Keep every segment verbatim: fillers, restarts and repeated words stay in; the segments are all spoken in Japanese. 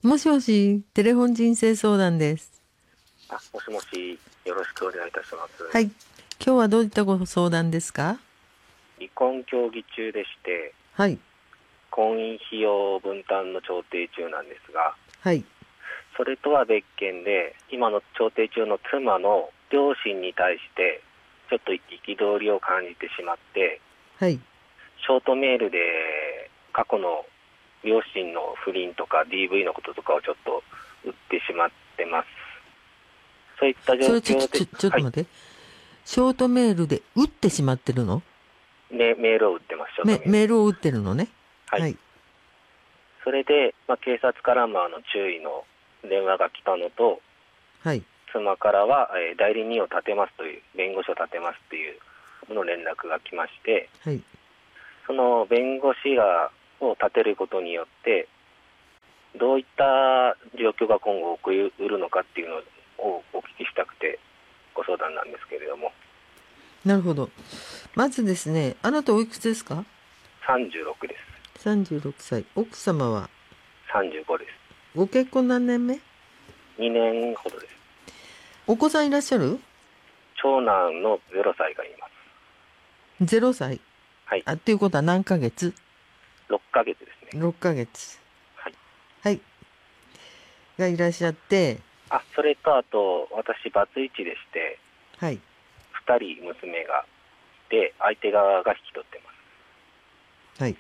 もしもし、テレフォン人生相談です。 あ、もしもし、よろしくお願いいたします。 はい。今日はどういったご相談ですか？ 離婚協議中でして、 はい。 婚姻費用分担の調停中なんですが、 はい。 それとは別件で、今の調停中の妻の両親に対して、ちょっと憤りを感じてしまって、 はい。 ショートメールで過去の両親の不倫とか ディーブイ のこととかをちょっと売ってしまってます。そういった状それちょ、 況で、 ちょ、ちょっはい、 と待って。ショートメールで打ってしまってるの？ メメールを売ってます、ショートメ、 メール。 メールを打ってるのね。 はい。 はい。 それで、まあ、警察からもあの注意の電話が来たのと、 はい。 妻からは、えー代理人を立てますという、弁護士を立てますというの連絡が来まして、 はい。 その弁護士がを立てることによって、どういった状況が今後起こりうるのかっていうのをお聞きしたくて、ご相談なんですけれども、 なるほど。まずですね、あなたおいくつですか？ さんじゅうろくです。 さんじゅうろくさい。奥様はさんじゅうごです。 ご結婚何年目？ にねんほどです。 お子さんいらっしゃる？ 長男のゼロさいがいます。 ゼロ 歳。 はい、 あ、っていうことは何ヶ月？ ろっかげつですね。 ろっ ヶ月。 はい。 はい。がいらっしゃって、 あ、それとあと、私、バツイチでして、 はい。 ふたり娘がいて、相手側が引き取ってます。 はい。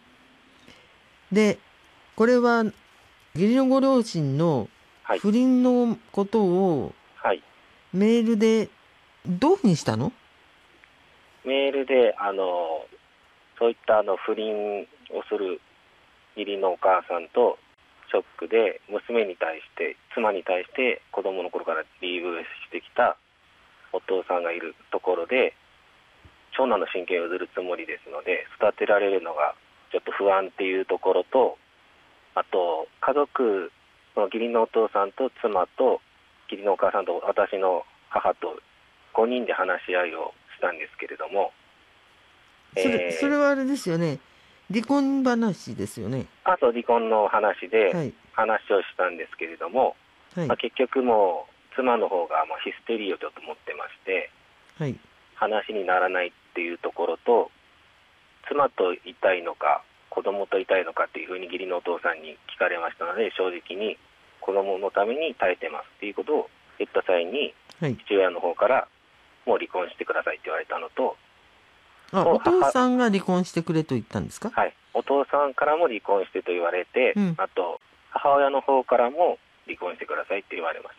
で、これは義理のご両親のはい。 不倫のことをはい。 メールでどういうふうにしたの？ メールで、あの、そういったあの不倫をする義理のお母さんと、ショックで、娘に対して、妻に対して、子供の頃から ディーブイ してきたお父さんがいるところで、長男の親権を譲るつもりですので、育てられるのがちょっと不安っていうところと、あと、家族、その義理のお父さんと妻と、義理のお母さんと私の母とごにんで話し合いをしたんですけれども、 それ、それえはあれですよね。離婚話ですよね。 ー、あと離婚の話ではい。 話をしたんですけれども、まあ、 はい。 結局もう妻の方がもうヒステリーをちょっと持ってまして、 はい。 話にならないっていうところと、妻といたいのか、子供といたいのかっていうふうに義理のお父さんに聞かれましたので、正直に子供のために耐えてますっていうことを言った際に、 はい。 父親の方からもう離婚してくださいって言われたのと、 あ、お父母、 さんが離婚してくれと言ったんですか？ はい、お父さんからも離婚してと言われて、 うん。 あと母親の方からも離婚してくださいって言われました。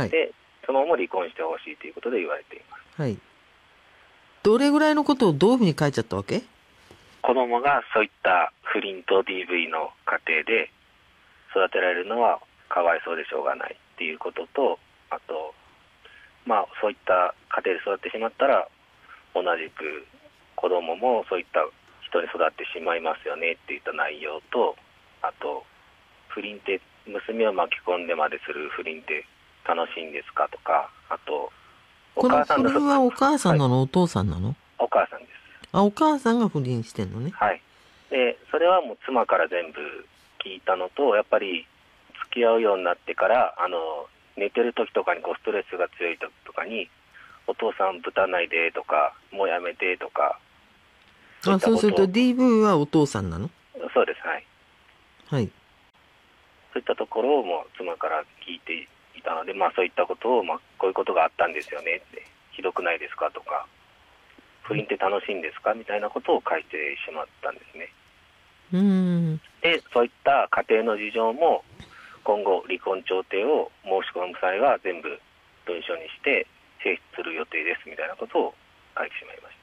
はい。 で、その後も離婚してほしいということで言われています。 はい。どれぐらいのことをどういうふうに書いちゃったわけ？ 子供がそういった不倫と ディーブイ の家庭で育てられるのはかわいそうでしょうがないっていうことと、あと、まあ、そういった家庭で育ってしまったら、同じく子供もそういった人に育ってしまいますよねっていった内容と、あと、不倫って娘を巻き込んでまでする不倫って楽しいんですかとか、あと、おこの母さんの、 不倫はお母さはい、 んなの、お父さんなの？ お母さんです。 あ、お母さんが不倫してんのね。 はい。で、それはもう妻から全部聞いたのと、やっぱり付き合うようになってから、あの、寝てる時とかにこうストレスが強い時とかに、お父さんぶたないでとか、もうやめてとか、そういあ、 ったことを、 そうすると ディーブイ はお父さんなの？ そうです、はい。 はい。 そういったところをもう妻から聞いていたので、まあそういったことを、まあこういうことがあったんですよねって、ひどくないですかとか、不倫って楽しいんですかみたいなことを書いてしまったんですね。 うーん。 で、そういった家庭の事情も、今後、離婚調停を申し込む際は全部文書にして提出する予定ですみたいなことを書いてしまいました。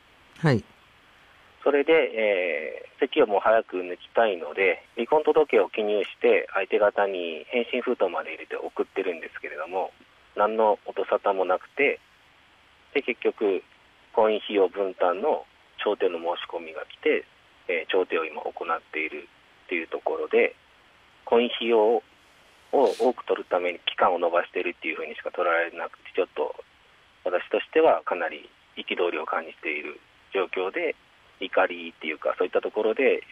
はい。 それで、えー、籍をもう早く抜きたいので、離婚届を記入して相手方に返信封筒まで入れて送ってるんですけれども、何の音沙汰もなくて、で、結局、婚姻費用分担の調停の申し込みが来て、えー、調停を今行っているっていうところで、婚姻費用を多く取るために期間を延ばしているっていうふうにしか取られなくて、ちょっと私としてはかなり憤りを感じている状況で、怒りっていうか、そういったところで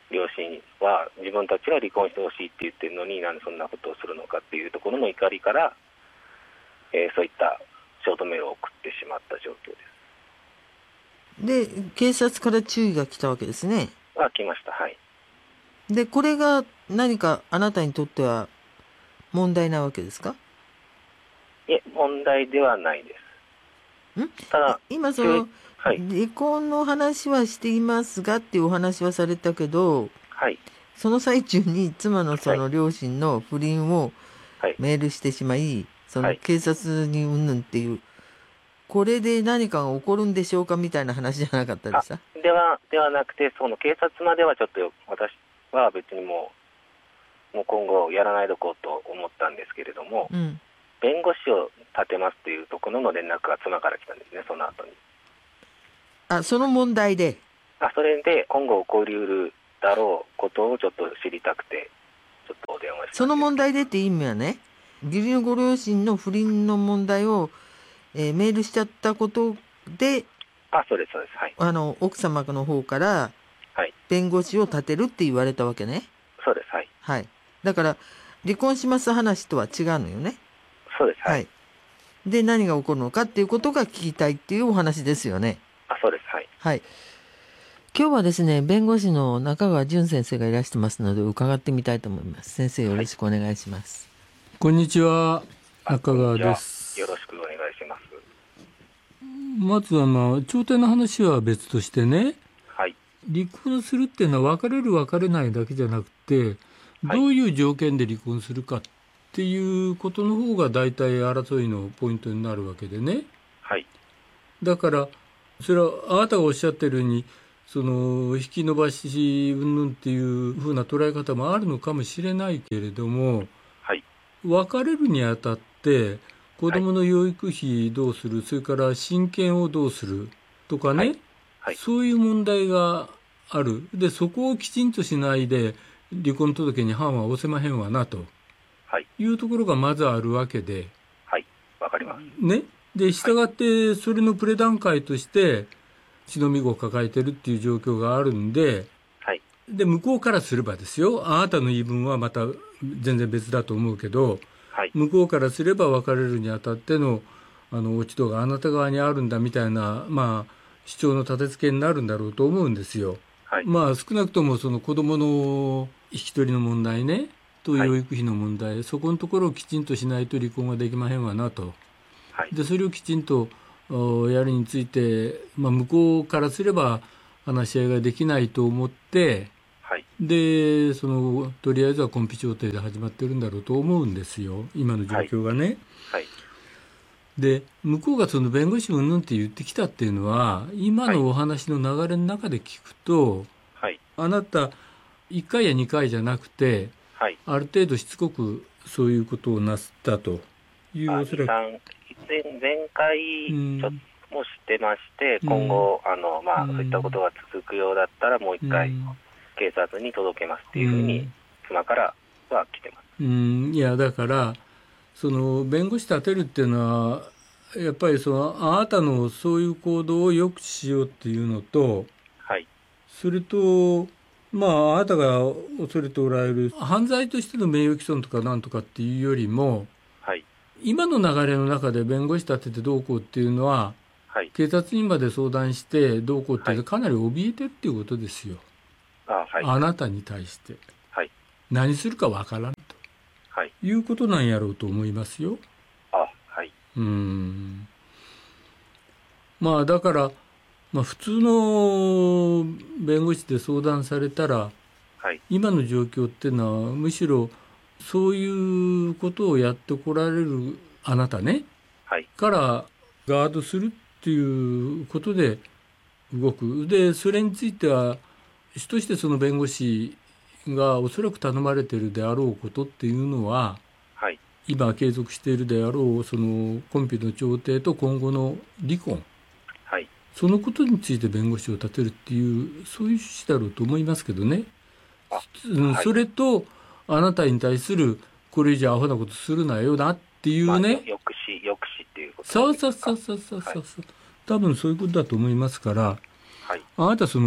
両親は自分たちが離婚してほしいって言ってるのに、なんでそんなことをするのかっていうところの怒りから、えー、そういったショートメールを送ってしまった状況で、 です。 警察から注意が来たわけですね。 あ、来ました。はい。 で、これが何かあなたにとっては問題なわけですか？ いえ、問題ではないです。 んただ、 今その、 はい、 離婚の話はしていますがっていうお話はされたけど、 はい、 その最中に妻のそはい、 の両親の不倫をはい、 メールしてしまい、そはい。 の警察にうんぬんっていう、これで何かが起こるんでしょうかみたいな話じゃなかったであ、 した？ では、ではなくて、その警察まではちょっと私は別にもう、もう今後やらないどこうと思ったんですけれども、 うん。 弁護士を立てますというところの連絡が妻から来たんですね、その後に。 あ、その問題で。 あ、それで今後起こりうるだろうことをちょっと知りたくて、ちょっとお電話したんです。 その問題でって意味はね、義理のご両親の不倫の問題を、えーメールしちゃったことで、 あ、そうです、そうです。はい。 あの、奥様の方からはい。 弁護士を立てるって言われたわけね。 そうです。はい。 はい。だから、離婚します話とは違うのよね。 そうです。ははい。い。で、何が起こるのかっていうことが聞きたいっていうお話ですよね。 あ、そうです。はい。 はい。今日はですね、弁護士の中川淳先生がいらしてますので、伺ってみたいと思います。先生、よろしくお願いします。 こんにちは、 あ、 中川こんにちは。 です。 よろしくお願いします。 まずあの調停の話は別としてね、 はい。 離婚するっていうのは別れる別れないだけじゃなくて、 はいどういう条件で離婚するかっていうことの方が大体争いのポイントになるわけでね。 はい。 だからそれはあなたがおっしゃってるように、その引き延ばし云々っていうふうな捉え方もあるのかもしれないけれども、 はい。 別れるにあたって子供の養育費どうする、それから親権をどうするとかね、 はいはい、 そういう問題がある。で、そこをきちんとしないで離婚届に判は押せまへんわなというところがまずあるわけで、 はい、わかります。 ね。で、従ってそれのプレ段階として忍び子を抱えてるっていう状況があるんで、 はい、 で、向こうからすればですよ、あなたの言い分はまた全然別だと思うけど、 はい、 向こうからすれば別れるにあたってのあの落ち度があなた側にあるんだみたいな、まあ、主張の立て付けになるんだろうと思うんですよ。 はい、 まあ少なくともその子どもの引き取りの問題ねと養育費の問題、はい、そこのところをきちんとしないと離婚はできまへんわなと、はい、でそれをきちんとやるについて、まあ、向こうからすれば話し合いができないと思って、はい、でそのとりあえずはコンピ調停で始まってるんだろうと思うんですよ、今の状況がね。はいはい、で向こうがその弁護士うんぬんって言ってきたっていうのは今のお話の流れの中で聞くと、はい、あなたいっかいやにかいじゃなくて、はい、ある程度しつこくそういうことをなすったというおそらく前, 前回ちょっともしてまして、うん、今後あの、まあうん、そういったことが続くようだったらもう一回警察に届けますっていうふうに妻からは来てます。 うん、いやだからその弁護士立てるっていうのはやっぱりそのあなたのそういう行動を抑止しようっていうのと、はい、それとまああなたが恐れておられる犯罪としての名誉毀損とかなんとかっていうよりも、はい、今の流れの中で弁護士立ててどうこうっていうのは、はい、警察にまで相談してどうこうっていうのはかなり怯えてるっていうことですよ、はい、あ, あなたに対して、はい、何するかわからんと、はい、いうことなんやろうと思いますよ。 あ、はい、 うーんまあだから、まあ、普通の弁護士で相談されたら、はい、今の状況っていうのはむしろそういうことをやってこられるあなたね、はい、からガードするっていうことで動く。でそれについては主としてその弁護士がおそらく頼まれているであろうことっていうのは、はい、今継続しているであろうそのコンピの調停と今後の離婚、はい、そのことについて弁護士を立てるっていうそういう趣旨だろうと思いますけどね。はい、それとあなたに対するこれ以上アホなことするなよなっていうね、まあ、 抑止抑止っていうことですか。 そうそうそうそうそうそう、はい、多分そういうことだと思いますから、はい、あなたその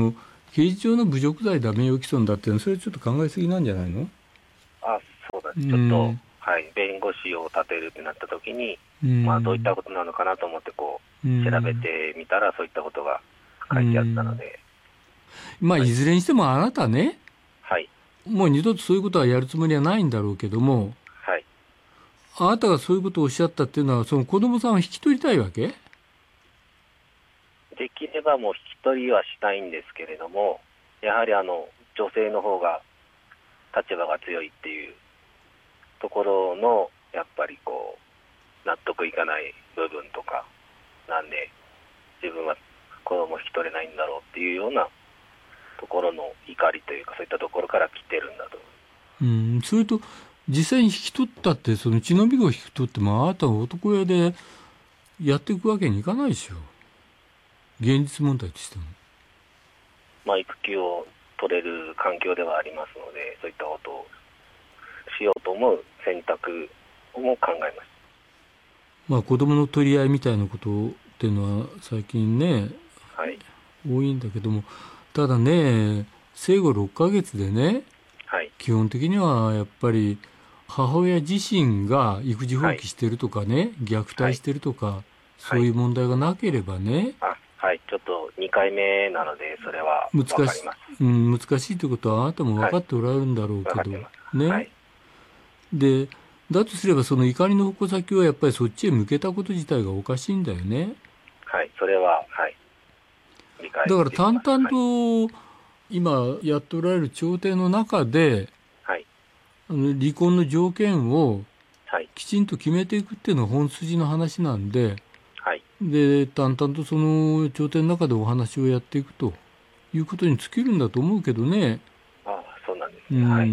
刑事上の侮辱罪ダメ用毀損だっていうのは、それちょっと考えすぎなんじゃないの？ あ、そうだ、ちょっと、はい、弁護士を立てるってなった時に、まあ、どういったことなのかなと思ってこう調べてみたら、そういったことが書いてあったので、 まあ、いずれにしてもあなたね、 はい、 もう二度とそういうことはやるつもりはないんだろうけども、 はい、 あなたがそういうことをおっしゃったっていうのは、その子供さんを引き取りたいわけ？ できればもう引き取りはしたいんですけれども、やはりあの女性の方が立場が強いっていうところの、やっぱりこう納得いかない部分とかなんで、自分は子供を引き取れないんだろうっていうようなところの怒りというか、そういったところから来てるんだと。 うん、それと実際に引き取ったって、その血のびごを引き取っても、あなたは男親でやっていくわけにいかないでしょ、現実問題としても。 まあ、育休を取れる環境ではありますので、そういったことをしようと思う選択も考えます。 まあ、子供の取り合いみたいなことっていうのは最近ね、 はい、 多いんだけども、ただね、生後ろっかげつでね、 はい、 基本的にはやっぱり母親自身が育児放棄してるとかね、はい、虐待してるとか、はい、そういう問題がなければね、 はい、あ、はい、ちょっとにかいめなのでそれは分かります。 うん、難しいということはあなたも分かっておられるんだろうけど、はい、ね、はい、でだとすれば、その怒りの矛先はやっぱりそっちへ向けたこと自体がおかしいんだよね。 はい、それは、はい、理解だから淡々と、はい、今やっておられる調停の中で、 はい、 あの離婚の条件をはい、 きちんと決めていくっていうのが本筋の話なんで、 はい、 で淡々とその調停の中でお話をやっていくということに尽きるんだと思うけどね。 ああ、そうなんですね。はい。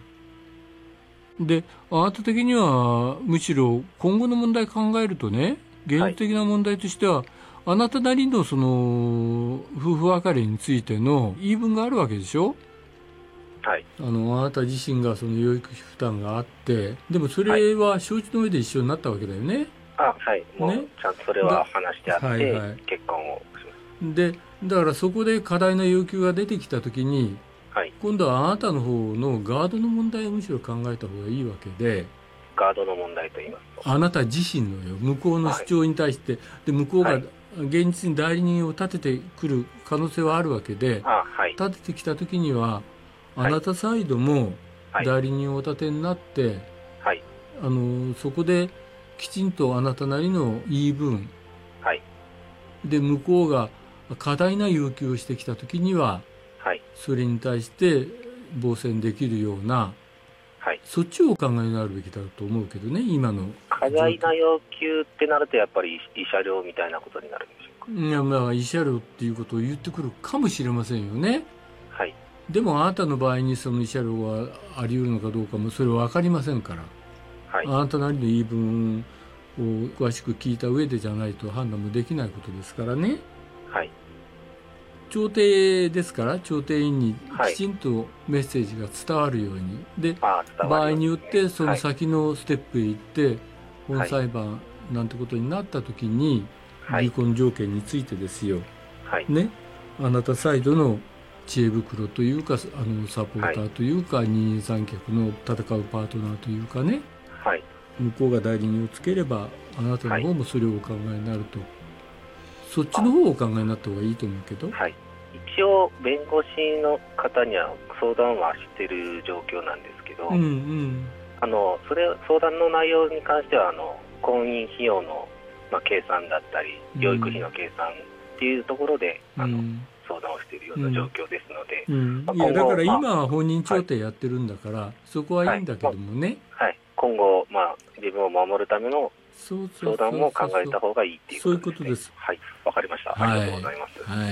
で、あなた的にはむしろ今後の問題考えるとね、現実的な問題としては、はい、あなたなりのその夫婦別れについての言い分があるわけでしょ。はい、あのあなた自身がその養育費負担があって、でもそれは承知の上で一緒になったわけだよね。 あ、はい、もうちゃんとそれは話してあって、はいはい、結婚をしました。 で、だからそこで過大な要求が出てきたときに、はい、今度はあなたの方のガードの問題をむしろ考えた方がいいわけで。 ガードの問題と言いますと、 あなた自身のよ、向こうの主張に対して、はい、で向こうが現実に代理人を立ててくる可能性はあるわけで、 あ、はい、 立ててきたときにはあなたサイドも代理人をお立てになって、はい、あのそこできちんとあなたなりの言い分、はい、で向こうが過大な要求をしてきたときには、はい、それに対して防戦できるような、はい、そっちをお考えになるべきだと思うけどね、今の。 過大な要求ってなるとやっぱり慰謝料みたいなことになるんでしょうか。 いや、まあ慰謝料っていうことを言ってくるかもしれませんよね。 はい。 でもあなたの場合にその慰謝料はあり得るのかどうかもそれは分かりませんから、はい、あなたなりの言い分を詳しく聞いた上でじゃないと判断もできないことですからね。はい。調停ですから、調停員にきちんとメッセージが伝わるように、はい、で場合によってその先のステップへ行って、はい、本裁判なんてことになった時に、はい、離婚条件についてですよ、はい、ね、あなたサイドの知恵袋というか、あのサポーターというか、はい、二人三脚の戦うパートナーというかね、はい、向こうが代理人をつければあなたの方もそれをお考えになると、はい、そっちの方をお考えになった方がいいと思うけど、 はい、一応弁護士の方には相談はしている状況なんですけど、うんうん、あのそれ相談の内容に関してはあの婚姻費用の、まあ、計算だったり養育費の計算っていうところで、うん、あの相談をしているような状況ですので、 うんうん、いやだから今は本人調停やってるんだから、はい、そこはいいんだけどもね、 はいはい、今後、まあ、自分を守るための相談も考えた方がいいっていうことですね。そういうことです。はい、わかりました。ありがとうございます。 はい、はい、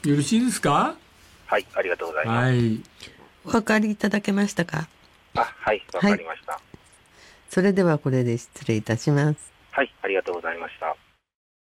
よろしいですか。 はい、ありがとうございます。はい、 お分かりいただけましたか。 あ、はい、わかりました、はい。 それではこれで失礼いたします。 はい、ありがとうございました。